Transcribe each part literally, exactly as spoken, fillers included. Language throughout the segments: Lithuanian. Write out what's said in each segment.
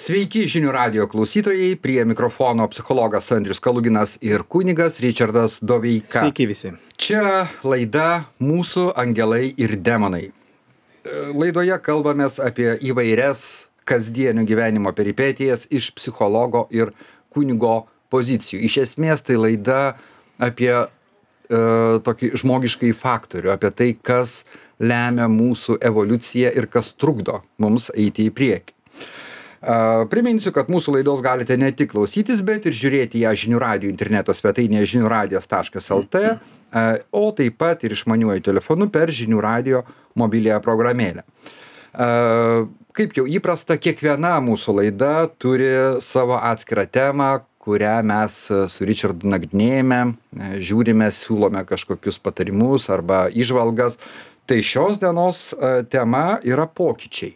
Sveiki žinių radijo klausytojai, prie mikrofono psichologas Andrius Kaluginas ir kunigas Ričardas Doveika. Sveiki visi. Čia laida Mūsų angelai ir demonai. Laidoje kalbamės apie įvairias kasdienio gyvenimo peripetijas iš psichologo ir kunigo pozicijų. Iš esmės tai laida apie e, tokį žmogiškai faktorių, apie tai, kas lemia mūsų evoliuciją ir kas trukdo mums eiti į priekį. Uh, priminsiu, kad mūsų laidos galite ne tik klausytis, bet ir žiūrėti ją žinių radijo interneto svetainėje žinių radijas taškas el tė, uh, o taip pat ir išmaniuoju telefonu per žinių radijo mobiliąją programėlę. Uh, kaip jau įprasta, kiekviena mūsų laida turi savo atskirą temą, kurią mes su Ričardu nagrinėjame, žiūrime, siūlome kažkokius patarimus arba įžvalgas. Tai šios dienos uh, tema yra pokyčiai.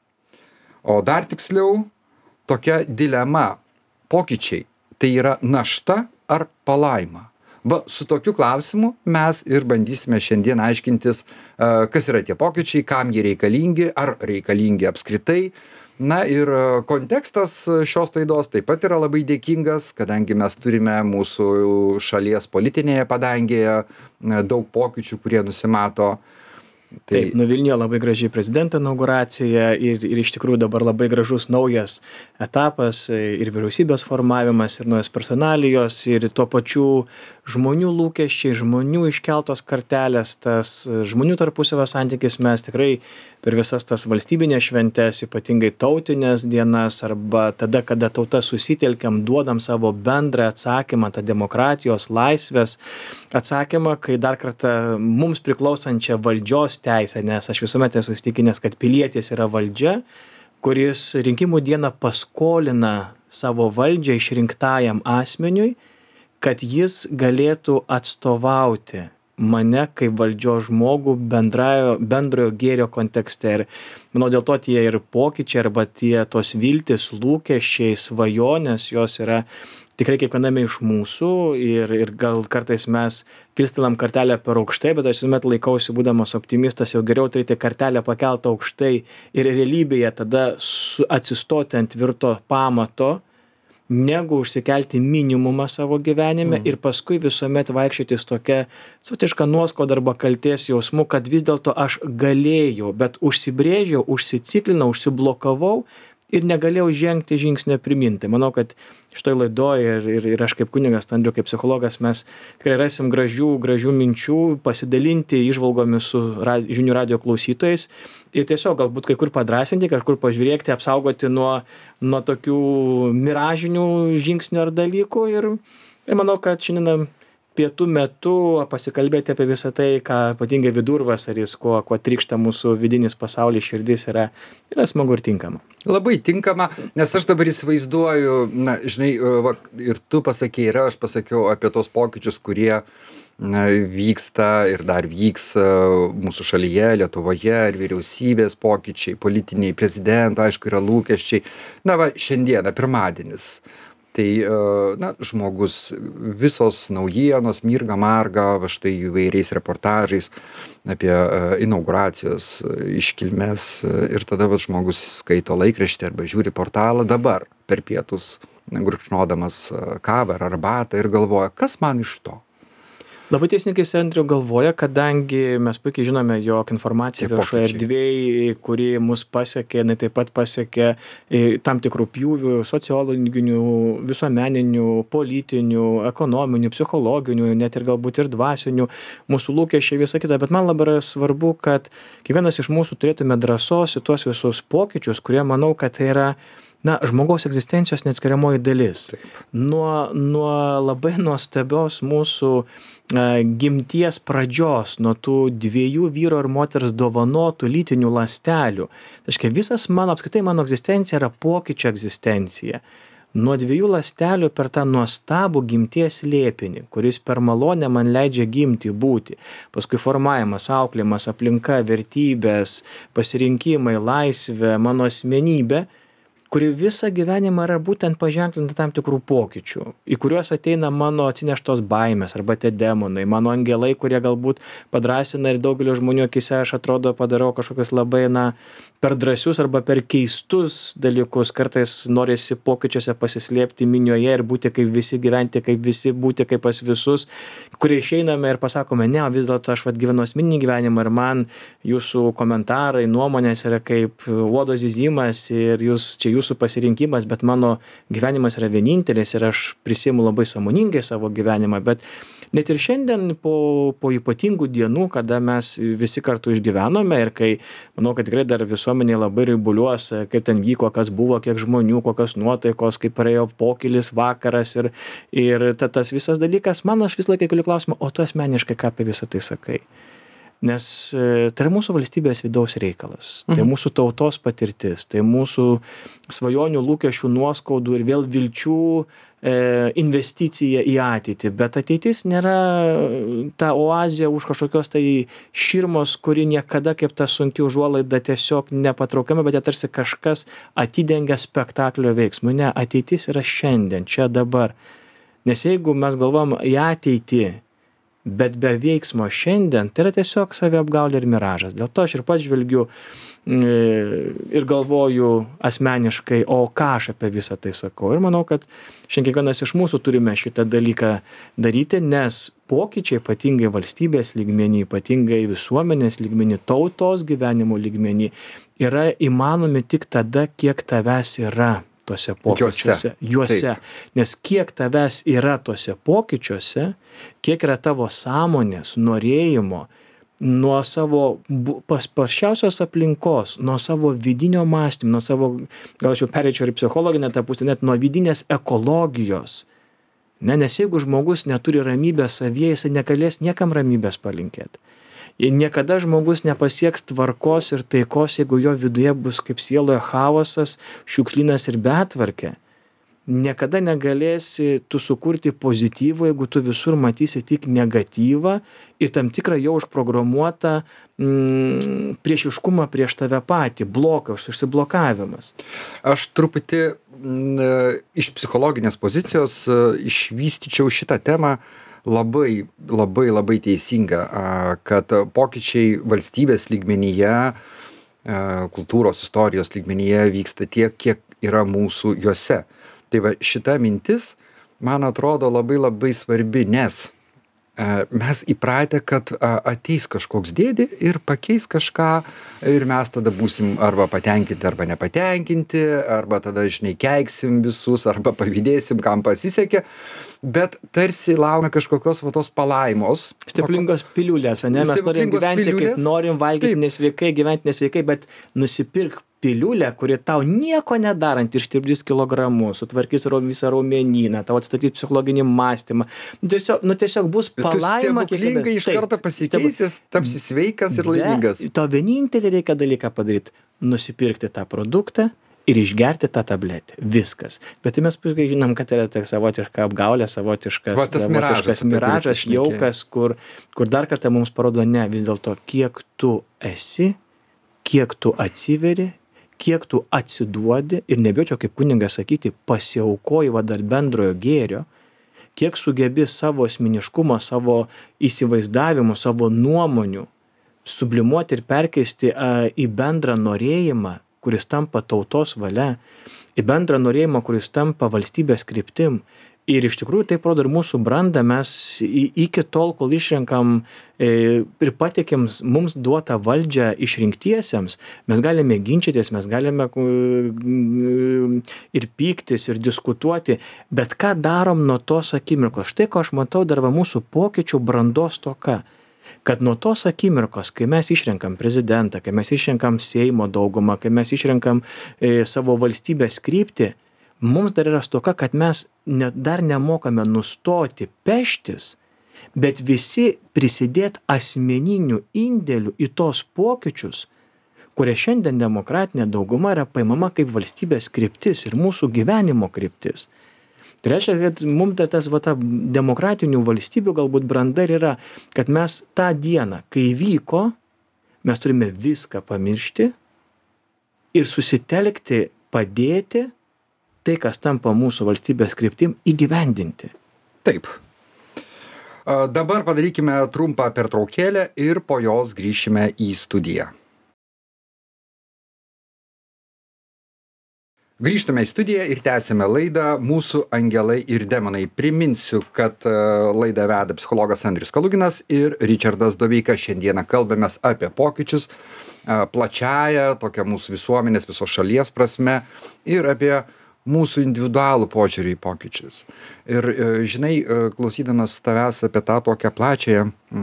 O dar tiksliau, tokia dilema, pokyčiai, tai yra našta ar palaima? Va, su tokiu klausimu mes ir bandysime šiandien aiškintis, kas yra tie pokyčiai, kam jie reikalingi, ar reikalingi apskritai. Na ir kontekstas šios laidos taip pat yra labai dėkingas, kadangi mes turime mūsų šalies politinėje padangėje daug pokyčių, kurie nusimato. Tai... Taip, nuvilnijo labai graži prezidento inauguracija ir, ir iš tikrųjų dabar labai gražus naujas etapas ir vyriausybės formavimas, ir naujas personalijos, ir tuo pačiu žmonių lūkesčiai, žmonių iškeltos kartelės, tas žmonių tarpusavio santykis. Mes tikrai per visas tas valstybinės šventes, ypatingai tautinės dienas, arba tada, kada tauta susitelkiam, duodam savo bendrą atsakymą, tą demokratijos, laisvės atsakymą, kai dar kartą mums priklausančią valdžios teisę, nes aš visuomet esu įsitikinęs, kad pilietis yra valdžia, kuris rinkimų dieną paskolina savo valdžią išrinktajam asmeniui, kad jis galėtų atstovauti mane kaip valdžios žmogų bendrajo, bendrojo gėrio kontekste. Ir manau, dėl to tie ir pokyčiai arba tie tos viltis, lūkesčiai, svajonės, jos yra tikrai kiekviename iš mūsų ir, ir gal kartais mes kilstelam kartelę per aukštai, bet aš visuomet laikausi, būdamas optimistas, jau geriau turėti kartelę pakeltą aukštai ir realybėje tada atsistoti ant tvirto pamato, negu užsikelti minimumą savo gyvenime mm. ir paskui visuomet vaikščioti tokia savotiška nuoskauda arba kaltės jausmu, kad vis dėlto aš galėjau, bet užsibrėžiau, užsiciklinau, užsiblokavau ir negalėjau žengti žingsnio pirmyn. Tai manau, kad šitoj laidoj ir, ir, ir aš kaip kunigas, Andriu kaip psichologas, mes tikrai rasim gražių, gražių minčių, pasidalinti įžvalgomis su rad, žinių radijo klausytojais ir tiesiog galbūt kai kur padrasinti, kažkur pažiūrėti, apsaugoti nuo, nuo tokių miražinių žingsnių ar dalykų. Ir, ir manau, kad šiandien pietų metu pasikalbėti apie visą tai, ką ypatingai vidurvasaris, kuo, kuo trykšta mūsų vidinis pasaulis, širdis, yra, yra smagu ir tinkama. Labai tinkama, nes aš dabar įsivaizduoju, na, žinai, va, ir tu pasakei, ir aš pasakiau apie tos pokyčius, kurie na, vyksta ir dar vyks mūsų šalyje, Lietuvoje, ir vyriausybės pokyčiai, politiniai, prezidento, aišku, yra lūkesčiai. Na, va, šiandieną, pirmadienis. Tai, na, žmogus, visos naujienos, mirga, marga, va štai įvairiais reportažais apie inauguracijos iškilmes ir tada va, žmogus skaito laikraštį arba žiūri portalą dabar per pietus, gurkšnodamas kavą ar arbatą ir galvoja, kas man iš to? Labai teisingai Andriau galvoja, kadangi mes puikiai žinome, jog informacija viešoje erdvėje, kuri mus pasiekė, jinai taip pat pasiekė tam tikrų pjūvių, sociologinių, visuomeninių, politinių, ekonominių, psichologinių, net ir galbūt ir dvasinių, mūsų lūkesčiai, visa kita. Bet man labai svarbu, kad kiekvienas iš mūsų turėtume drąsos į tuos visus pokyčius, kurie manau, kad tai yra na, žmogaus egzistencijos neatskiriamoji dalis. Taip. Nuo, nuo labai nuostabios mūsų a, gimties pradžios, nuo tų dviejų vyro ir moters dovanotų lytinių ląstelių. Taškia, visas mano, apskritai mano egzistencija yra pokyčio egzistencija. Nuo dviejų ląstelių per tą nuostabų gimties slėpinį, kuris per malonę man leidžia gimti, būti. Paskui formavimas, auklėjimas, aplinka, vertybės, pasirinkimai, laisvė, mano asmenybė, kuri visą gyvenimą yra būtent paženklinta tam tikrų pokyčių, į kuriuos ateina mano atsineštos baimės arba tie demonai, mano angelai, kurie galbūt padrąsina ir daugelio žmonių akise aš atrodo padarau kažkokius labai, na, per drąsius arba per keistus dalykus. Kartais norisi pokyčiuose pasislėpti minioje ir būti kaip visi, gyventi kaip visi, būti kaip pas visus, kurie išeiname ir pasakome, ne, vis dėlto aš vat gyvenu asmeninį gyvenimą ir man jūsų komentarai, nuomonės yra kaip uodo zyzimas ir jūs, čia jūsų pasirinkimas, bet mano gyvenimas yra vienintelis ir aš prisiimu labai sąmoningai savo gyvenimą. Bet net ir šiandien po, po ypatingų dienų, kada mes visi kartu išgyvenome ir kai, manau, kad tikrai dar visuomenė labai raibuliuos, kaip ten vyko, kas buvo, kiek žmonių, kokios nuotaikos, kaip praėjo pokylis vakaras ir, ir ta, tas visas dalykas, man aš vis laikai keliu klausimą, o tu asmeniškai ką apie visą tai sakai? Nes tai yra mūsų valstybės vidaus reikalas, tai mūsų tautos patirtis, tai mūsų svajonių, lūkesčių, nuoskaudų ir vėl vilčių e, investicija į ateitį. Bet ateitis nėra ta oazė už kažkokios tai širmos, kuri niekada kaip ta sunki užuolaida tiesiog nepatraukiama, bet tarsi kažkas atidengia spektaklio veiksmų. Ne, ateitis yra šiandien, čia dabar. Nes jeigu mes galvom į ateitį, bet be veiksmo šiandien, tai yra tiesiog saviapgaulė ir miražas. Dėl to aš ir pats žvelgiu ir galvoju asmeniškai, o ką aš apie visą tai sakau. Ir manau, kad šiandien kiekvienas iš mūsų turime šitą dalyką daryti, nes pokyčiai ypatingai valstybės lygmenį, ypatingai visuomenės lygmenį, tautos gyvenimo lygmenį yra įmanomi tik tada, kiek tavęs yra tose pokyčiuose, juose. Taip. Nes kiek tavęs yra tose pokyčiuose, kiek yra tavo sąmonės, norėjimo, nuo savo paprasčiausios aplinkos, nuo savo vidinio mąstymo, nuo savo, gal aš jau pereičiau ir psichologinę tą pusę, net nuo vidinės ekologijos. Ne, nes jeigu žmogus neturi ramybės savyje, jisai negalės niekam ramybės palinkėti. Niekada žmogus nepasieks tvarkos ir taikos, jeigu jo viduje bus kaip sieloje chaosas, šiukšlynas ir betvarkė. Niekada negalėsi tu sukurti pozityvą, jeigu tu visur matysi tik negatyvą ir tam tikrą jau užprogramuotą mm, priešiškumą prieš tave patį, blokas, užsiblokavimas. Aš truputį mm, iš psichologinės pozicijos išvystyčiau šitą temą. Labai, labai, labai teisinga, kad pokyčiai valstybės lygmenyje, kultūros, istorijos lygmenyje vyksta tiek, kiek yra mūsų juose. Tai va, šita mintis, man atrodo, labai, labai svarbi, nes mes įpratę, kad ateis kažkoks dėdė ir pakeis kažką ir mes tada būsim arba patenkinti, arba nepatenkinti, arba tada, žinai, keiksim visus, arba pavydėsim, kam pasisekė. Bet tarsi laukime kažkokios va tos palaimos. Stebuklingos piliulės, ne? Mes norim gyventi piliulės, kaip norim, valgyti taip. Nesveikai, gyventi nesveikai, bet nusipirk piliulę, kuri tau nieko nedarant ištirpdys kilogramus, sutvarkys visą raumenyną, tau atstatys psichologinį mąstymą. Tiesiog, nu, tiesiog bus palaima. Tu stebuklingai iš karto pasikeisės, tapsi sveikas ir laimingas. To vienintelį reikia dalyką padaryti - nusipirkti tą produktą ir išgerti tą tabletę. Viskas. Bet tai mes puikiai žinom, kad yra tai savotiška apgaulė, savotiškas, Va, tas savotiškas miražas, jaukas, kur, kur dar kartą mums parodo, ne, vis dėlto, kiek tu esi, kiek tu atsiveri, kiek tu atsiduodi ir nebijau kaip kunigas sakyti, pasiaukoji va dar bendrojo gėrio, kiek sugebi savo asmeniškumą, savo įsivaizdavimu, savo nuomonių sublimuoti ir perkeisti a, į bendrą norėjimą, kuris tampa tautos valia, į bendrą norėjimą, kuris tampa valstybės kryptim. Ir iš tikrųjų tai rodo ir mūsų brandą, mes iki tol, kol išrenkam e, ir patikėm mums duotą valdžią išrinktiesiems, mes galime ginčytis, mes galime e, ir pyktis, ir diskutuoti, bet ką darom nuo tos akimirkos? Štai ko aš matau dar va mūsų pokyčių brandos toka. Kad nuo tos akimirkos, kai mes išrenkam prezidentą, kai mes išrenkam Seimo daugumą, kai mes išrenkam e, savo valstybės kryptį, mums dar yra stoka, kad mes ne, dar nemokame nustoti peštis, bet visi prisidėti asmeninių indėlių į tos pokyčius, kurie šiandien demokratinė dauguma yra paimama kaip valstybės kryptis ir mūsų gyvenimo kryptis. Tai reiškia, kad mums tas va, ta demokratinių valstybių galbūt branda yra, kad mes tą dieną, kai vyko, mes turime viską pamiršti ir susitelkti padėti tai, kas tampa mūsų valstybės kryptim, įgyvendinti. Taip. Dabar padarykime trumpą pertraukėlę ir po jos grįšime į studiją. Grįžtame į studiją ir tęsime laidą Mūsų angelai ir demonai. Priminsiu, kad laidą veda psichologas Andrius Kaluginas ir Ričardas Doveika. Šiandieną kalbamės apie pokyčius plačiaja, tokia mūsų visuomenės, visos šalies prasme ir apie mūsų individualų požiūrį į pokyčius. Ir žinai, klausydamas tavęs apie tą tokią plačiąją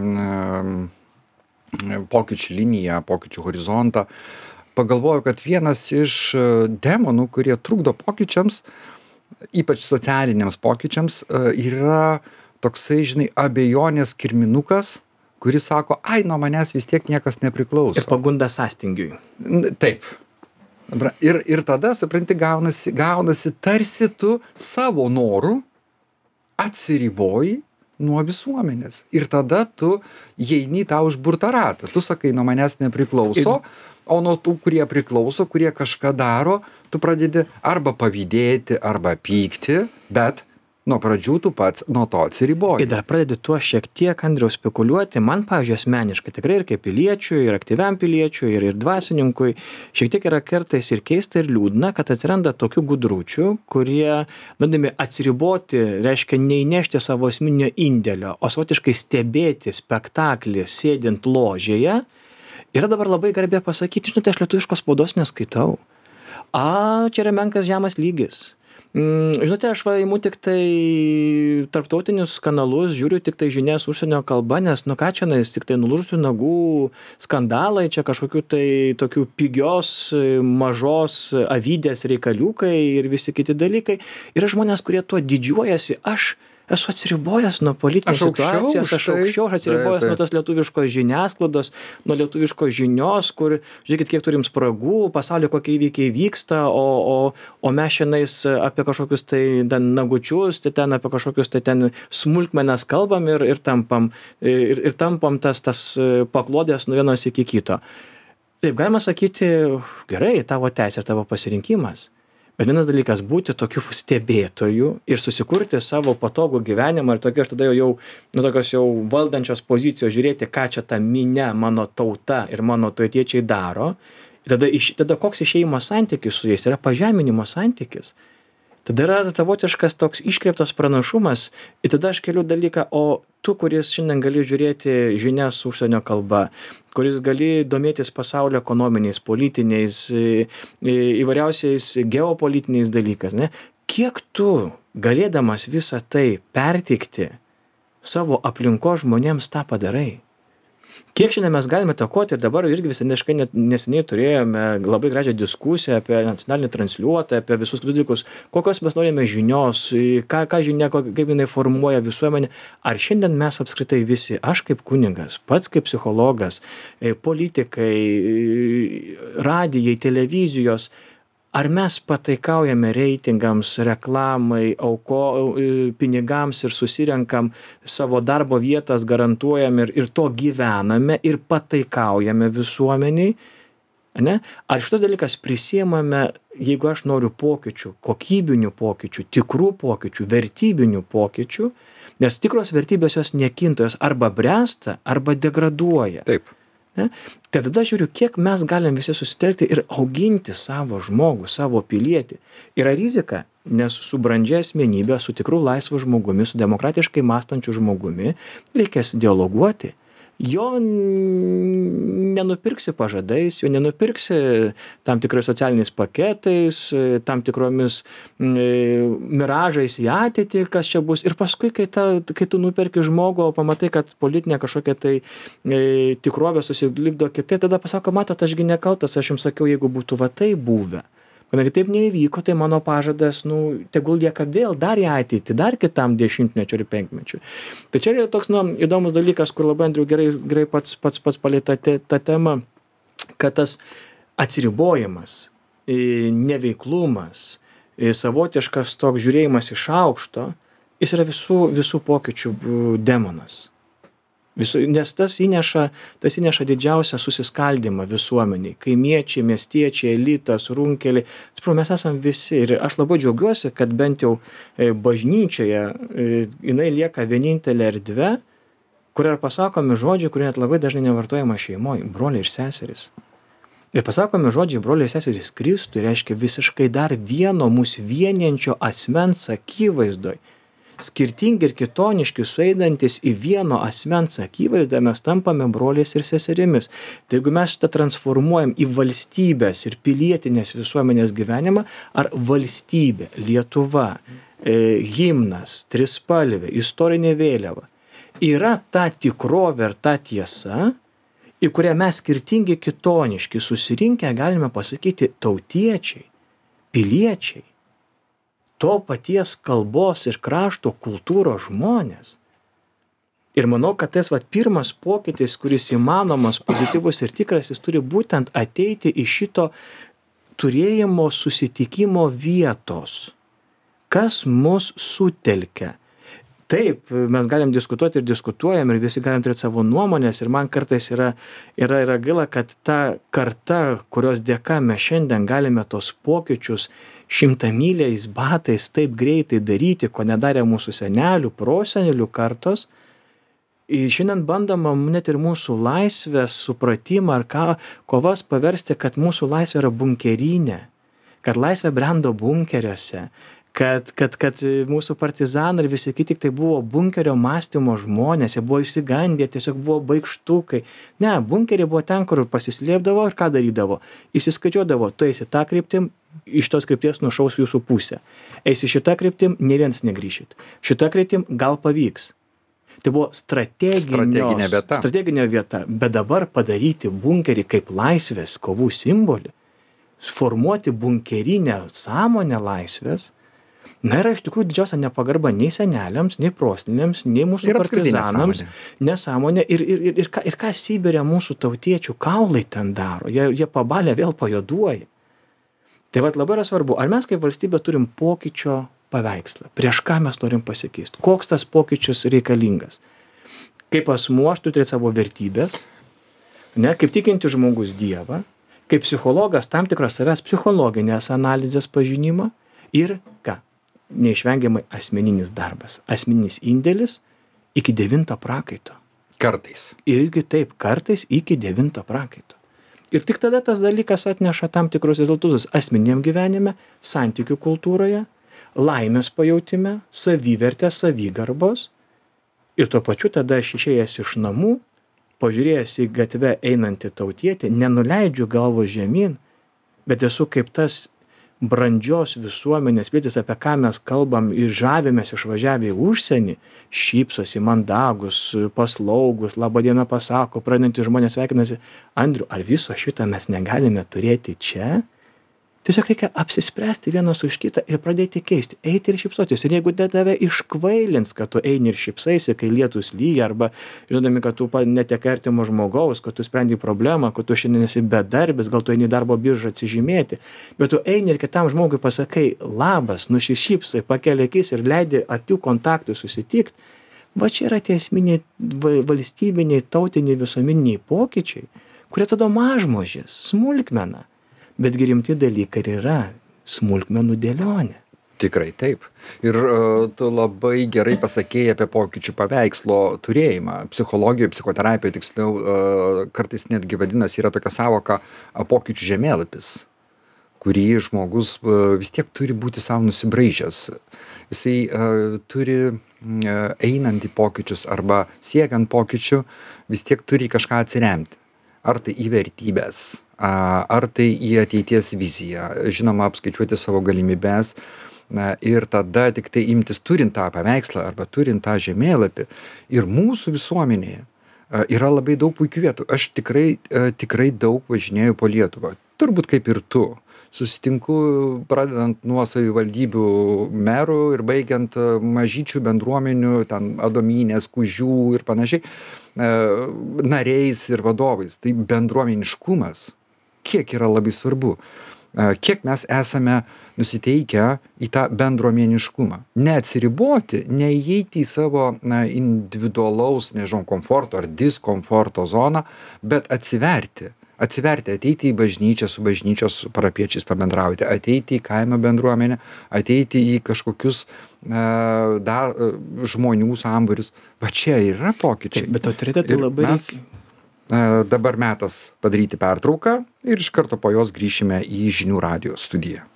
pokyčių liniją, pokyčių horizontą, pagalvojau, kad vienas iš demonų, kurie trukdo pokyčiams, ypač socialiniams pokyčiams, yra toksai, žinai, abejonės kirminukas, kuris sako, ai, nuo manęs vis tiek niekas nepriklauso. Ir pagunda sąstingiui. Taip. Ir, ir tada, supranti, gaunasi, gaunasi tarsi tu savo norų atsiriboji nuo visuomenės. Ir tada tu įeini į tą užburtą ratą. Tu sakai, nuo manęs nepriklauso, ir... o nuo tų, kurie priklauso, kurie kažką daro, tu pradedi arba pavydėti, arba pykti, bet nuo pradžių tu pats nuo to atsiriboji. Ir dar pradedi tuo šiek tiek, Andriau, spekuliuoti. Man, pavyzdžiui, asmeniškai, tikrai ir kaip piliečiui, ir aktyviam piliečiui, ir, ir dvasininkui, šiek tiek yra kartais ir keista, ir liūdna, kad atsiranda tokių gudručių, kurie, norėdami atsiriboti, reiškia neįnešti savo asmeninio indėlio, o savotiškai stebėti spektaklį sėdint ložėje. Yra dabar labai garbė pasakyti, žinote, aš lietuviškos spaudos neskaitau. A, čia yra menkas žemas lygis. Žinote, aš va imu tik tai tarptautinius kanalus, žiūriu tik tai žinias užsienio kalba, nes nu ką čia, nais, tik tai nulūžusių nagų skandalai, čia kažkokių tai tokių pigios, mažos avydės reikaliukai ir visi kiti dalykai. Yra žmonės, kurie tuo didžiuojasi, aš esu atsiribojęs nuo politinės situacijos, aš aukščiau, aš atsiribojęs tai, tai. nuo tos lietuviškos žiniasklaidos, nuo lietuviškos žinios, kur, žiūrėkit, kiek turim spragų, pasaulyje kokie įvykiai vyksta, o, o, o mes šiandien apie kažkokius tai ten nagučius, tai ten apie kažkokius tai ten smulkmenas kalbam ir, ir tampam, ir, ir tampam tas, tas paklodės nuo vienos iki kito. Taip, galima sakyti, gerai, tavo teisė ir tavo pasirinkimas. Bet vienas dalykas būti tokiu stebėtoju ir susikurti savo patogų gyvenimą ir tokia aš tada jau, nu, tokios jau valdančios pozicijos žiūrėti, ką čia ta minia, mano tauta ir mano tautiečiai daro. Tada, iš, tada koks išėjimo santykis su jais yra pažeminimo santykis. Tada yra savotiškas toks iškreiptas pranašumas ir tada aš keliu dalyką, o tu, kuris šiandien gali žiūrėti žinias užsienio kalba, kuris gali domėtis pasaulio ekonominiais, politiniais, įvairiausiais geopolitiniais dalykas, ne? Kiek tu, galėdamas visą tai perteikti savo aplinkos žmonėms, tą padarai? Kiek šiandien mes galime takoti ir dabar irgi visai neseniai turėjome labai gražią diskusiją apie nacionalinį transliuotą, apie visus dalykus, kokios mes norime žinios, ką, ką žinia, kaip jinai formuoja visuomenę. Ar šiandien mes apskritai visi, aš kaip kunigas, pats kaip psichologas, politikai, radijai, televizijos, ar mes pataikaujame reitingams, reklamai, auko, pinigams ir susirenkam savo darbo vietas, garantuojam ir, ir to gyvename ir pataikaujame visuomeniai? Ne? Ar šitas dalykas prisiemame, jeigu aš noriu pokyčių, kokybinių pokyčių, tikrų pokyčių, vertybinių pokyčių, nes tikros vertybės jos nekinta, jos arba bręsta, arba degraduoja. Taip. Ne? Tai tada žiūriu, kiek mes galim visi susitelkti ir auginti savo žmogų, savo pilietį. Yra rizika, nes su brandžia asmenybė, su tikru laisvu žmogumi, su demokratiškai mąstančiu žmogumi reikės dialoguoti. Jo nenupirksi pažadais, jo nenupirksi tam tikrais socialiniais paketais, tam tikromis miražais į ateitį, kas čia bus. Ir paskui, kai, ta, kai tu nuperki žmogų, pamatai, kad politinė kažkokia tai e, tikrovė susilipdo kitai, tada pasako, matot, ašgi nekaltas, aš jums sakiau, jeigu būtų va tai buvę. Kadangi taip neįvyko, tai mano pažadas, nu, tegul lieka vėl dar į ateitį, dar kitam dešimtmečiui ir penkmečiui. Tai čia yra toks, nu, įdomus dalykas, kur labai, Andriau, gerai, gerai pats, pats, pats palėtė tą temą, kad tas atsiribojimas, neveiklumas, savotiškas toks žiūrėjimas iš aukšto, jis yra visų, visų pokyčių demonas. Visų, nes tas įneša, tas įneša didžiausią susiskaldimą visuomeniai. Kaimiečiai, miestiečiai, elitas, runkeliai. Atsiprašau, mes esam visi. Ir aš labai džiaugiuosi, kad bent jau bažnyčioje jinai lieka vienintelė erdvė, kur yra pasakomi žodžiai, kurie net labai dažnai nevartojama šeimoje. Broliai ir seserys. Ir pasakomi žodžiai broliai ir seserys Kristui reiškia visiškai dar vieno mūsų vieniančio asmens akivaizdoj. Skirtingi ir kitoniški sueidantis į vieno asmens akivaizdą mes tampame broliais ir seserimis. Tai jeigu mes šitą transformuojam į valstybės ir pilietinės visuomenės gyvenimą, ar valstybė, Lietuva, e, himnas, trispalvė, istorinė vėliava, yra ta tikrovė ir ta tiesa, į kurią mes skirtingi kitoniški susirinkę galime pasakyti tautiečiai, piliečiai, to paties kalbos ir krašto kultūros žmonės. Ir manau, kad tas vat, pirmas pokytis, kuris įmanomas, pozityvus ir tikras, jis turi būtent ateiti iš šito turėjimo susitikimo vietos. Kas mus sutelkia? Taip, mes galim diskutuoti ir diskutuojam ir visi galim turėti savo nuomonės ir man kartais yra, yra, yra gaila, kad ta karta, kurios dėka mes šiandien galime tos pokyčius šimtamyliais batais taip greitai daryti, ko nedarė mūsų senelių, prosenelių kartos, ir šiandien bandoma net ir mūsų laisvės supratimą ar ką, kovas paversti, kad mūsų laisvė yra bunkerinė, kad laisvė brendo bunkeriuose, kad, kad, kad mūsų partizanai ir visi kiti tik tai buvo bunkerio mąstymo žmonės, jie buvo išsigandę, tiesiog buvo baikštukai. Ne, bunkeriai buvo ten, kur pasislėpdavo ir ką darydavo. Įsiskaičiuodavo, tu eisi tą kryptim, iš tos krypties nušaus jūsų pusę. Eisi šitą kryptim, ne vienas negrįšit. Šitą kryptim gal pavyks. Tai buvo strateginė vieta. strateginė vieta, bet dabar padaryti bunkerį kaip laisvės kovų simbolį, formuoti bunkerinę sąmonę laisvės, na yra iš tikrųjų didžiausia nepagarba nei seneliams, nei proseneliams, nei mūsų Ir partizanams, nesąmonė. nesąmonė ir, ir, ir, ir, ką, ir ką Sibire mūsų tautiečių kaulai ten daro, jie, jie pabalę vėl pajuoduoja. Tai vat labai yra svarbu, ar mes kaip valstybė turim pokyčio paveikslą, prieš ką mes norim pasikeisti, koks tas pokyčius reikalingas. Kaip asmuo aš turiu turėti savo vertybės, ne, kaip tikinti žmogus Dievą, kaip psichologas tam tikros savęs psichologinės analizės pažinimą ir ką? Neišvengiamai asmeninis darbas, asmeninis indėlis iki devinto prakaito. Kartais. Irgi taip, kartais iki devinto prakaito. Ir tik tada tas dalykas atneša tam tikrus rezultatus asmeniniam gyvenime, santykių kultūroje, laimės pajautime, savivertės, savigarbos. Ir tuo pačiu tada aš išėjęs iš namų, pažiūrėjęs į gatvę einantį tautietį, nenuleidžiu galvo žemyn, bet esu kaip tas brandžios visuomenės pilietis, apie ką mes kalbam ir žavimės išvažiavę į užsienį, šypsosi, mandagus, paslaugus, labą dieną pasako, pradedantys žmonės sveikinasi. Andriu, ar viso šito mes negalime turėti čia? Tiesiog reikia apsispręsti vienas už kitą ir pradėti keisti, eiti ir šypsotis. Ir jeigu tave iškvailins, kad tu eini ir šypsaisi, kai lietus lyja, arba žinodami, kad tu netekai artimo žmogaus, kad tu sprendi problemą, kad tu šiandien esi bedarbis, gal tu eini darbo biržą atsižymėti, bet tu eini ir kitam žmogui pasakai labas, nusišypsai, pakeli akis ir leidi akių kontaktui susitikti, va čia yra tie esminiai valstybiniai, tautiniai, visuomeniniai pokyčiai, kurie tada mažmožės, smulkmena. Betgi rimti dalykai yra smulkmenų dėlionė. Tikrai taip. Ir uh, tu labai gerai pasakėjai apie pokyčių paveikslo turėjimą. Psichologijoje, psichoterapijoje tiksliau, uh, kartais netgi vadinasi yra tokia savoka uh, pokyčių žemėlapis, kurį žmogus uh, vis tiek turi būti savo nusibraižęs. Jisai uh, turi uh, einant į pokyčius arba siekiant pokyčių vis tiek turi kažką atsiremti. Ar tai į vertybės, ar tai į ateities viziją, žinoma, apskaičiuoti savo galimybes ir tada tik tai imtis turint tą paveikslą arba turint tą žemėlapį. Ir mūsų visuomenėje yra labai daug puikių vietų. Aš tikrai, tikrai daug važinėju po Lietuvą, turbūt kaip ir tu. Susitinku pradedant nuo savivaldybių merų ir baigiant mažyčių bendruomenių, ten Adomynės, Kužių ir panašiai, nariais ir vadovais. Tai bendruomeniškumas, kiek yra labai svarbu. kiek mes esame nusiteikę į tą bendruomeniškumą. Neatsiriboti, neįeiti į savo na, individualaus, nežinau, komforto ar diskomforto zoną, bet atsiverti. Atsiverti, ateiti į bažnyčią, su bažnyčios parapiečiais pabendrauti, ateiti į kaimo bendruomenę, ateiti į kažkokius uh, dar uh, žmonių sambūrius. Va čia yra pokyčiai. Bet autoritetai labai mes, uh, dabar metas padaryti pertrauką ir iš karto po jos grįšime į Žinių radijo studiją.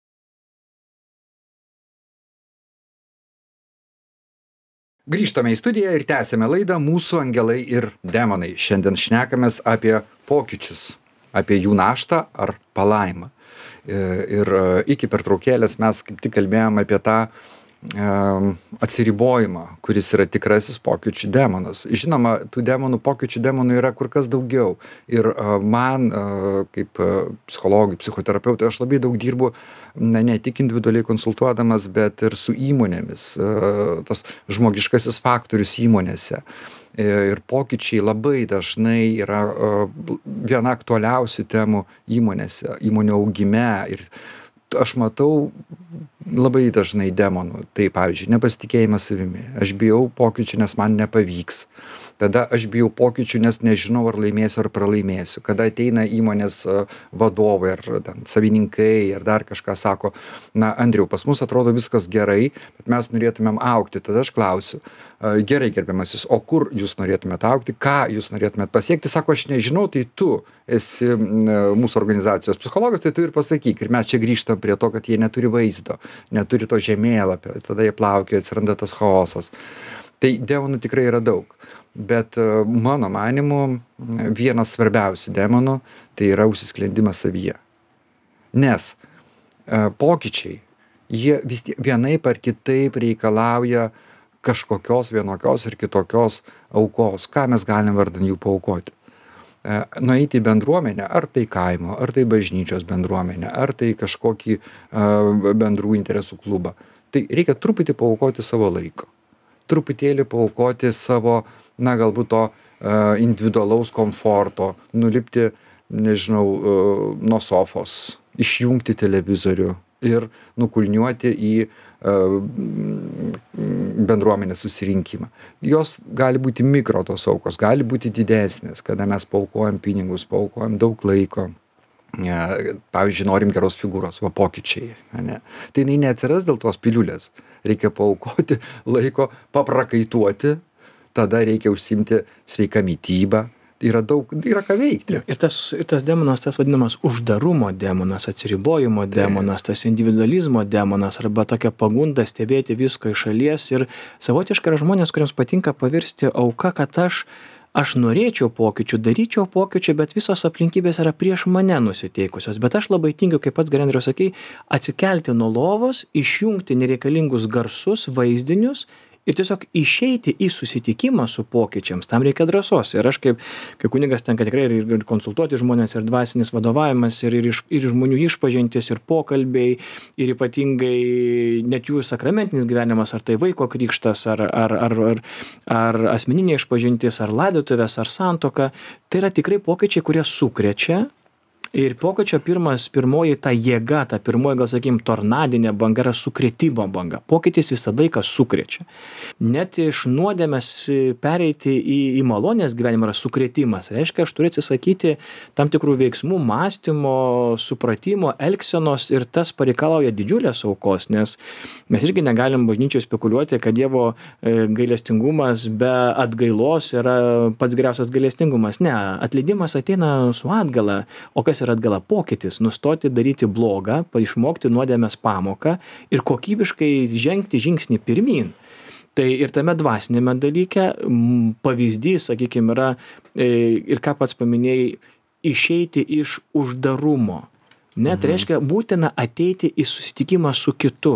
Grįžtame į studiją ir tęsėme laidą Mūsų angelai ir demonai. Šiandien šnekamės apie pokyčius, apie jų naštą ar palaimą. Ir iki pertraukėlės mes kaip tik kalbėjom apie tą atsiribojimą, kuris yra tikrasis pokyčių demonas. Žinoma, tų demonų, pokyčių demonų yra kur kas daugiau. Ir man, kaip psichologui, psichoterapeutui, aš labai daug dirbu, na, ne tik individualiai konsultuodamas, bet ir su įmonėmis. Tas žmogiškasis faktorius įmonėse. Ir pokyčiai labai dažnai yra viena aktualiausių temų įmonėse, įmonių augime. Ir aš matau labai dažnai demonų. Tai pavyzdžiui, nepasitikėjimas savimi. Aš bijau pokyčių, nes man nepavyks. Tada aš bijau pokyčių, nes nežinau, ar laimėsiu, ar pralaimėsiu. Kada ateina įmonės vadovai, ar ten, savininkai, ar dar kažką sako, na, Andriau, pas mus atrodo viskas gerai, bet mes norėtumėm augti. Tada aš klausiu, gerai, gerbiamasis, o kur jūs norėtumėt augti, ką jūs norėtumėt pasiekti? Sako, aš nežinau, tai tu esi mūsų organizacijos psichologas, tai tu ir pasakyk. Ir mes čia grįžtam prie to, kad jie neturi vaizdo, neturi to žemėlapio, tada jie plaukioja, atsiranda tas chaosas. Tai demonų tikrai yra daug. Bet mano manimu, vienas svarbiausių demonų tai yra užsisklendimas savyje. Nes pokyčiai, jie vis tiek vienaip ar kitaip reikalauja kažkokios vienokios ir kitokios aukos. Ką mes galim vardan jų paaukoti? Nueiti į bendruomenę, ar tai kaimo, ar tai bažnyčios bendruomenę, ar tai kažkokį bendrų interesų klubą. Tai reikia truputį paaukoti savo laiko. Truputėlį paaukoti savo, na, galbūt to uh, individualaus komforto, nulipti, nežinau, uh, nuo sofos, išjungti televizorių ir nukulniuoti į uh, bendruomenės susirinkimą. Jos gali būti mikro tos aukos, gali būti didesnės, kada mes paaukojam pinigus, paaukojam daug laiko. Pavyzdžiui, norim geros figūros, va pokyčiai. Ne? Tai jinai neatsiras dėl tos piliulės. Reikia paaukoti laiko, paprakaituoti, tada reikia užsiimti sveiką mitybą. Yra daug, yra ką veikti. Ir tas, ir tas demonas, tas vadinamas uždarumo demonas, atsiribojimo demonas, tas individualizmo demonas arba tokia pagunda stebėti visko iš šalies. Ir savotiškai yra žmonės, kuriems patinka pavirsti auka, kad aš Aš norėčiau pokyčių, daryčiau pokyčių, bet visos aplinkybės yra prieš mane nusiteikusios. Bet aš labai tingiu, kaip pats Andriau sakei, atsikelti nuo lovos, išjungti nereikalingus garsus, vaizdinius ir tiesiog išeiti į susitikimą su pokyčiams. Tam reikia drąsos. Ir aš kaip, kaip kunigas tenka tikrai ir, ir konsultuoti žmonės, ir dvasinis vadovavimas, ir, ir, iš, ir žmonių išpažintis, ir pokalbiai, ir ypatingai net jų sakramentinis gyvenimas, ar tai vaiko krikštas, ar, ar, ar, ar, ar asmeninė išpažintis, ar laidotuvės, ar santuoka. Tai yra tikrai pokyčiai, kurie sukrečia. Ir pokyčio pirmas, pirmoji ta jėga, ta pirmoji, gal sakykim, tornadinė banga yra sukrėtimo banga. Pokytis visą laiką sukrečia. Net iš nuodėmės pereiti į, į malonės gyvenimą yra sukrėtimas. Reiškia, aš turiu atsisakyti tam tikrų veiksmų, mąstymo, supratimo, elgsenos ir tas pareikalauja didžiulės aukos, nes mes irgi negalim bažnyčioje spekuliuoti, kad Dievo gailestingumas be atgailos yra pats geriausias gailestingumas. Ne, atleidimas ateina su atgala, o kas yra atgala? Pokytis, nustoti daryti blogą, išmokti nuodėmės pamoką ir kokybiškai žengti žingsnį pirmyn. Tai ir tame dvasinėme dalyke pavyzdys, sakykime, yra, ir ką pats paminėjai, išeiti iš uždarumo. Ne, tai reiškia, būtina ateiti į susitikimą su kitu.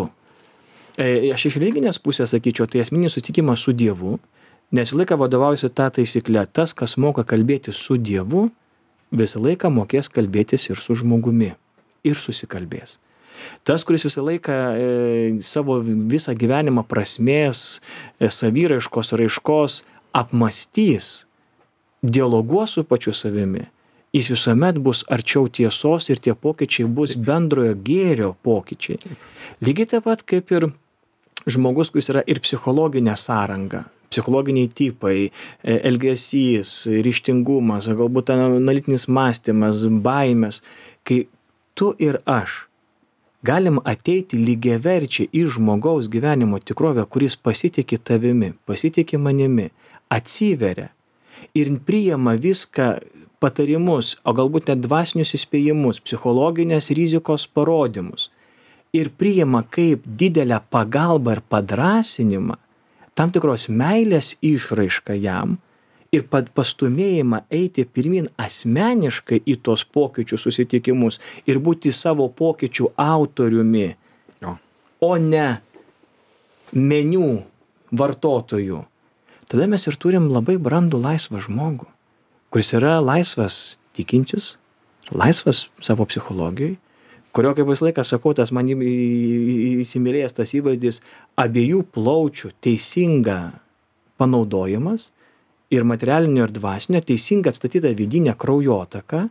Aš iš religinės pusės sakyčiau, tai asmeninis susitikimas su Dievu, nes laiką vadovaujuosi tą taisyklę, tas, kas moka kalbėti su Dievu, visą laiką mokės kalbėtis ir su žmogumi. Ir susikalbės. Tas, kuris visą laiką e, savo visą gyvenimą prasmės, e, savyraiškos, raiškos apmastys, dialoguos su pačiu savimi Jis visuomet bus arčiau tiesos ir tie pokyčiai bus bendrojo gėrio pokyčiai. Lygiai taip pat kaip ir žmogus, kuris yra ir psichologinė sąranga, psichologiniai tipai, elgesys, ryžtingumas, galbūt analitinis mąstymas, baimės, kai tu ir aš galim ateiti lygiaverčiai į žmogaus gyvenimo tikrovę, kuris pasitikė tavimi, pasitikė manimi, atsiveria ir priima viską patarimus, o galbūt net dvasinius įspėjimus, psichologinės rizikos parodymus ir priima kaip didelę pagalbą ir padrąsinimą, tam tikros meilės išraišką jam ir pastumėjimą eiti pirmin asmeniškai į tos pokyčių susitikimus ir būti savo pokyčių autoriumi, O. o ne meniu vartotojų. Tada mes ir turim labai brandų laisvą žmogų, kuris yra laisvas tikintis, laisvas savo psichologijai, kurio, kaip visą laiką sakau, tas man įsimylėjęs tas įvaizdis, abiejų plaučių teisinga panaudojimas ir materialinio ir dvasinio, teisinga atstatyta vidinė kraujotaka.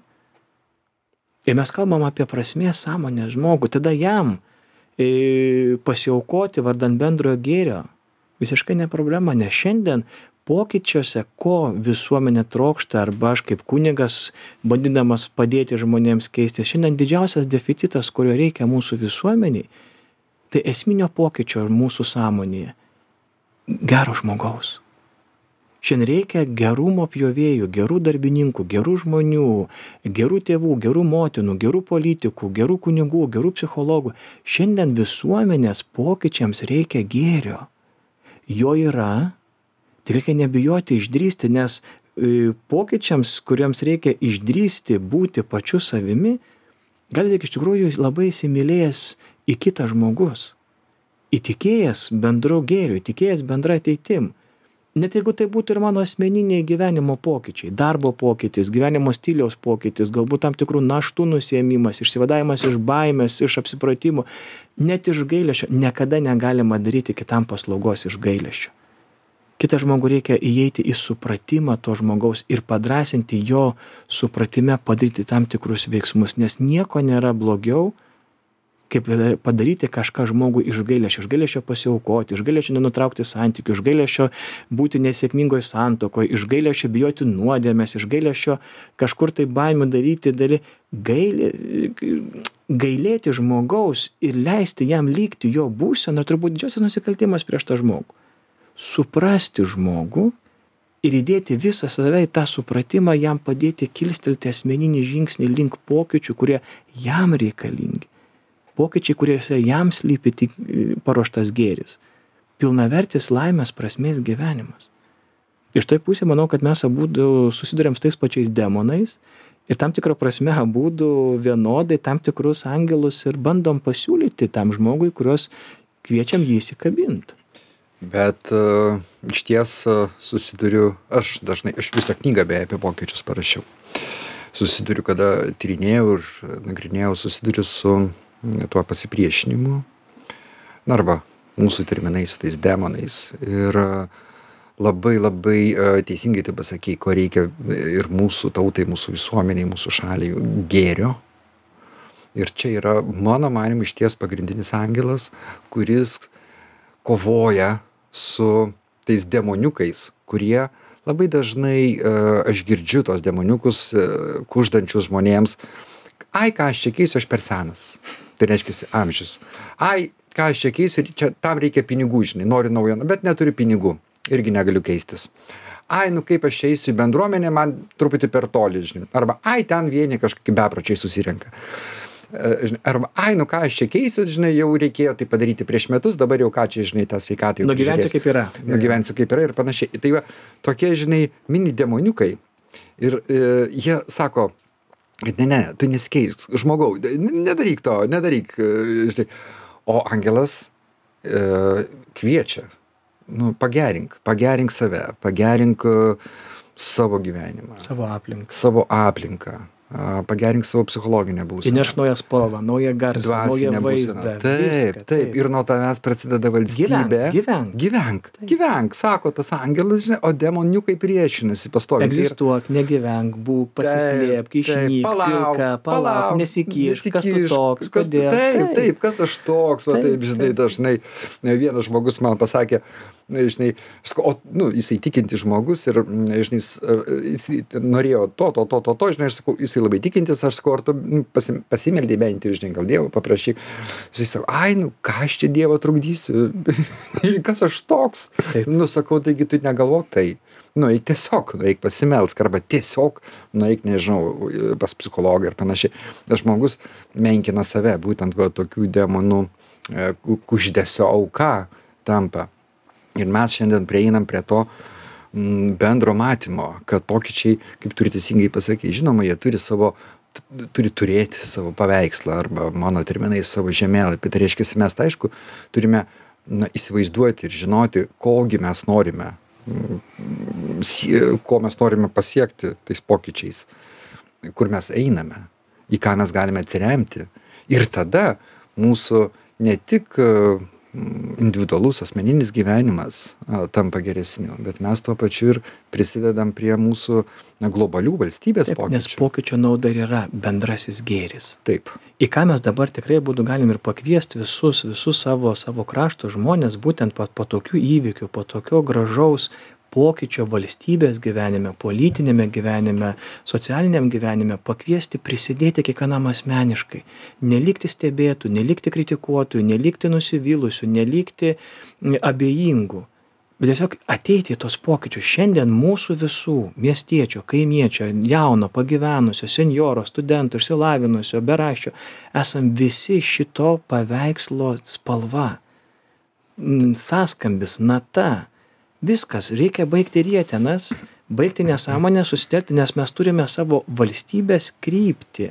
Ir mes kalbam apie prasmės sąmonę žmogų, tada jam e, pasiaukoti vardan bendrojo gėrio visiškai ne problema, nes šiandien pokyčiuose, ko visuomenė trokšta, arba aš kaip kunigas, bandydamas padėti žmonėms keisti, šiandien didžiausias deficitas, kurio reikia mūsų visuomeniai, tai esminio pokyčio mūsų sąmonėje. Gero žmogaus. Šiandien reikia gerumo pjovėjų, gerų darbininkų, gerų žmonių, gerų tėvų, gerų motinų, gerų politikų, gerų kunigų, gerų psichologų. Šiandien visuomenės pokyčiams reikia gėrio. Jo yra, tik reikia nebijoti išdrįsti, nes pokyčiams, kuriems reikia išdrįsti būti pačiu savimi, gali tik iš tikrųjų labai įsimylėjęs į kitą žmogus, įtikėjęs bendru gėriu, įtikėjęs bendra ateitim. Net jeigu tai būtų ir mano asmeniniai gyvenimo pokyčiai, darbo pokytis, gyvenimo stiliaus pokytis, galbūt tam tikrų naštų nusiėmimas, išsivadavimas iš baimės, iš apsipratimo, net iš gailesčio, niekada negalima daryti kitam paslaugos iš gailesčio. Kitą žmogų reikia įeiti į supratimą to žmogaus ir padrąsinti jo supratime padaryti tam tikrus veiksmus, nes nieko nėra blogiau, kaip padaryti kažką žmogui iš gailesčio, iš gailesčio pasiaukoti, iš gailesčio nenutraukti santykių, iš gailesčio būti nesėkmingoje santuokoje, iš gailesčio bijoti nuodėmės, iš gailesčio kažkur tai baimių daryti, daryti, gailė, gailėti žmogaus ir leisti jam likti jo būseną, turbūt didžiausias nusikaltimas prieš tą žmogų. Suprasti žmogų ir įdėti visą save į tą supratimą, jam padėti kilstelti asmeninį žingsnį link pokyčių, kurie jam reikalingi. Pokyčiai, kuriuose jam slypi tik paruoštas gėris. Pilnavertis laimės prasmės gyvenimas. Iš toj pusė manau, kad mes abudu susiduriam su tais pačiais demonais ir tam tikrą prasme abudu vienodai tam tikrus angelus ir bandom pasiūlyti tam žmogui, kuriuos kviečiam jį įsikabinti. Bet uh, iš ties uh, susiduriu, aš dažnai, aš visą knygą beje apie pokyčius parašiau. Susiduriu, kada tyrinėjau ir nagrinėjau, susiduriu su tuo pasipriešinimu, na, arba mūsų terminais, su tais demonais. Ir labai labai teisingai tai pasakei, ko reikia ir mūsų tautai, mūsų visuomeniai, mūsų šaliai gėrio. Ir čia yra, mano manymu, iš ties pagrindinis angelas, kuris kovoja su tais demoniukais, kurie labai dažnai, aš girdžiu tos demoniukus, kuždančius žmonėms, ai, ką aš čia keisiu, aš per senas. Tai reiškia amžius. Ai, ką aš čia keisiu, čia, tam reikia pinigų, žinai, noriu naujo, bet neturiu pinigų, irgi negaliu keistis. Ai, nu kaip aš čia eisiu į bendruomenę, man truputį per toli, žinai. Arba, ai, ten vieni kažkokie bepročiai susirenka. Arba, ai, nu ką aš čia keisiu, žinai, jau reikėjo tai padaryti prieš metus, dabar jau ką čia, žinai, tą sveikatą. Nugyvensiu kaip yra. Nugyvensiu kaip yra ir panašiai. Tai va, tokie, žinai, mini demoniukai. Ir e, jie sako, ne, ne, tu nesikeisk, žmogau, nedaryk to, nedaryk, žinai. O angelas e, kviečia, nu, pagerink, pagerink save, pagerink savo gyvenimą. Savo aplinką. Savo aplinką. pagerink savo psichologinę būseną. Įneš naują spalvą, naują garsą, naują vaizdą. Taip, viską, taip, ir nuo tavęs prasideda valstybė. Gyvenk, gyvenk. Gyvenk, gyvenk, sako tas angelas, žinai, o demoniukai priešinasi pastoviai. Egzistuok, negyvenk, būk, pasislėpk, išnyk, pilka, palauk, nesikišk, kas tu toks, kodėl. Taip, taip, kas aš toks, va taip, žinai, dažnai vienas žmogus man pasakė, žinai, o, nu, jisai tikinti žmogus ir, žinai, jisai norėjo to, to, to, to, to, žinai, aš sakau, jisai labai tikintis, aš sakau, ar tu pasim, pasimeldė bent, žinai, gal Dievo paprašyk. Jisai sako, ai, nu, ką aš čia Dievo trukdysiu, kas aš toks. Taip. Nu, sakau, taigi tu negalvok tai. Nu, eik tiesiog, nu, eik pasimelsk, arba tiesiog, nu, eik, nežinau, pas psichologą ir panašiai. Žmogus menkina save, būtent va, tokių demonų kuždesio auka tampa. Ir mes šiandien prieinam prie to m, bendro matymo, kad pokyčiai, kaip turi teisingai pasakyti, žinoma, jie turi savo, turi turėti savo paveikslą arba mano terminais savo žemėlapį. Tai reiškia, mes, tai aišku, turime na, įsivaizduoti ir žinoti, kogi mes norime, ko mes norime pasiekti tais pokyčiais, kur mes einame, į ką mes galime atsiremti. Ir tada mūsų ne tik individualus asmeninis gyvenimas a, tampa geresniu, bet mes tuo pačiu ir prisidedam prie mūsų na, globalių valstybės Taip, pokyčių. Nes pokyčio nauda ir yra bendrasis gėris. Taip. Į ką mes dabar tikrai būtų galim ir pakviesti visus, visus savo, savo krašto žmonės, būtent po, po tokių įvykių, po tokio gražaus pokyčio valstybės gyvenime, politinėme gyvenime, socialiniam gyvenime, pakviesti prisidėti kiekvienam asmeniškai. Nelikti stebėtų, nelikti kritikuotų, nelikti nusivylusių, nelikti abejingų. Bet tiesiog ateiti į tos pokyčius. Šiandien mūsų visų, miestiečio, kaimiečio, jauno, pagyvenusio, senjoro, studento, išsilavinusio, beraščio, esam visi šito paveikslo spalva. Sąskambis, nata. Viskas, reikia baigti rietenas, baigti nesąmonę, susitelkti, nes mes turime savo valstybės kryptį.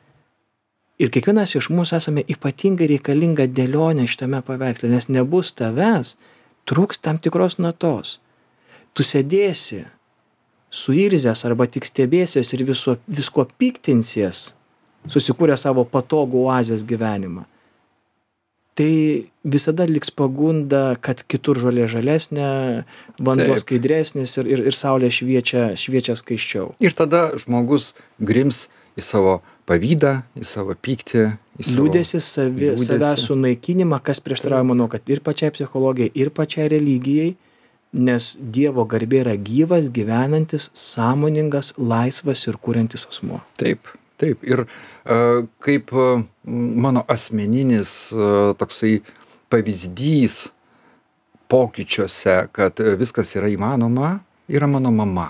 Ir kiekvienas iš mūsų esame ypatingai reikalinga dėlionė šitame paveiksle, nes nebus tavęs, trūks tam tikros natos. Tu sėdėsi, suirzęs arba tik stebėsies ir viso, visko piktinsies, susikūrę savo patogų oazės gyvenimą. Tai visada liks pagunda, kad kitur žolė žalesnė, vanduo Taip. skaidresnis ir, ir, ir saulė šviečia, šviečia skaisčiau. Ir tada žmogus grims į savo pavydą, į savo pyktį, į savo Liūdėsi savi, liūdesį. savęs sunaikinimą, kas prieštarauja, manau, kad ir pačiai psichologijai, ir pačiai religijai, nes Dievo garbė yra gyvas, gyvenantis, sąmoningas, laisvas ir kuriantis asmuo. Taip. Taip, ir uh, kaip uh, mano asmeninis uh, toksai pavyzdys pokyčiuose, kad uh, viskas yra įmanoma, yra mano mama.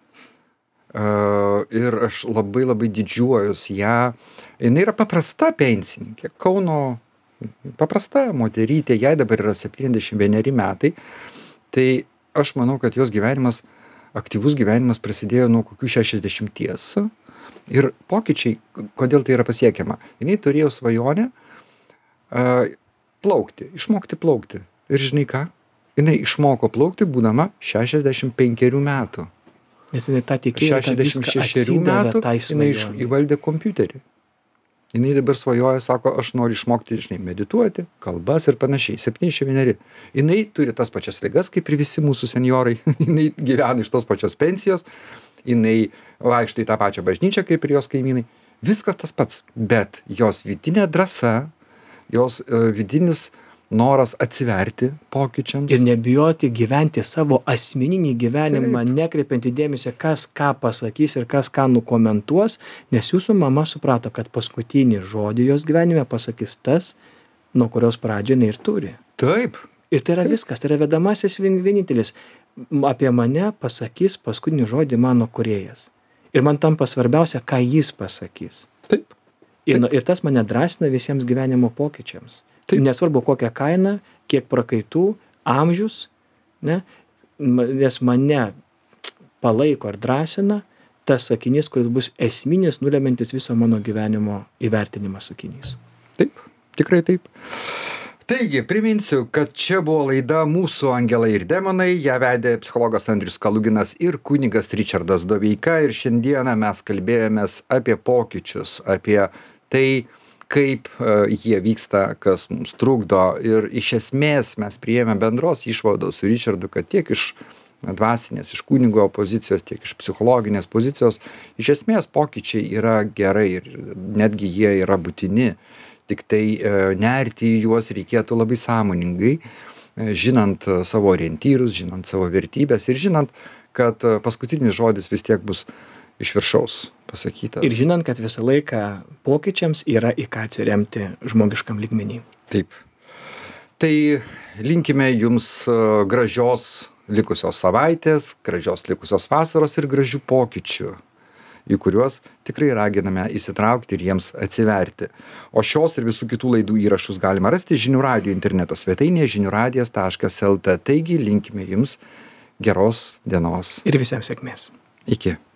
Uh, ir aš labai labai didžiuojuosi ją. Jinai yra paprasta pensininkė, Kauno paprasta moterytė, jai dabar yra septyniasdešimt vieneri metai. Tai aš manau, kad jos gyvenimas, aktyvus gyvenimas prasidėjo nuo kokių šešiasdešimties. Ir pokyčiai, kodėl tai yra pasiekiama? Jinai turėjo svajonę uh, plaukti, išmokti plaukti. Ir žinai ką? Jinai išmoko plaukti būdama šešiasdešimt penkerių metų. Nes jinai tą tikėjo, šešiasdešimt šešerių metų jinai iš, įvaldė kompiuterį. Jinai dabar svajoja, sako, aš noriu išmokti, žinai, medituoti, kalbas ir panašiai. septyniasdešimt vieneri. Jinai turi tas pačias ligas, kaip ir visi mūsų senjorai. Jinai gyvena iš tos pačios pensijos. Jinai vaikšto į tą pačią bažnyčią, kaip ir jos kaimynai. Viskas tas pats. Bet jos vidinė drąsa, jos uh, vidinis noras atsiverti pokyčiams. Ir nebijoti gyventi savo asmeninį gyvenimą, Taip. nekreipianti dėmesį, kas ką pasakys ir kas ką nukomentuos, nes jūsų mama suprato, kad paskutinį žodį jos gyvenime pasakys tas, nuo kurios pradžią jinai ir turi. Taip. Ir tai yra Taip. viskas, tai yra vedamasis vienintelis. Apie mane pasakys paskutinį žodį mano kūrėjas. Ir man tampa svarbiausia, ką jis pasakys. Taip. Ir, ir tas mane drąsina visiems gyvenimo pokyčiams. Taip. Nesvarbu kokią kainą, kiek prakaitų, amžius, ne? Nes mane palaiko ir drąsina tas sakinys, kuris bus esminis, nulemantis viso mano gyvenimo įvertinimas sakinys. Taip, tikrai taip. Taigi, priminsiu, kad čia buvo laida Mūsų angelai ir demonai. Ją vedė psichologas Andrius Kaluginas ir kunigas Ričardas Doveika. Ir šiandieną mes kalbėjomės apie pokyčius, apie tai, kaip uh, jie vyksta, kas mums trukdo. Ir iš esmės mes priėmė bendros išvados su Ričardu, kad tiek iš dvasinės, iš kunigo pozicijos, tiek iš psichologinės pozicijos, iš esmės pokyčiai yra gerai ir netgi jie yra būtini. Tik tai e, nerti į juos reikėtų labai sąmoningai, e, žinant savo orientyrus, žinant savo vertybės ir žinant, kad paskutinis žodis vis tiek bus iš viršaus pasakytas. Ir žinant, kad visą laiką pokyčiams yra į ką atsiremti žmogiškam lygmenį. Taip. Tai linkime jums gražios likusios savaitės, gražios likusios vasaros ir gražių pokyčių, į kuriuos tikrai raginame įsitraukti ir jiems atsiverti. O šios ir visų kitų laidų įrašus galima rasti Žinių radijo interneto svetainėje žinių radijas taškas lt. Taigi linkime jums geros dienos. Ir visiems sėkmės. Iki.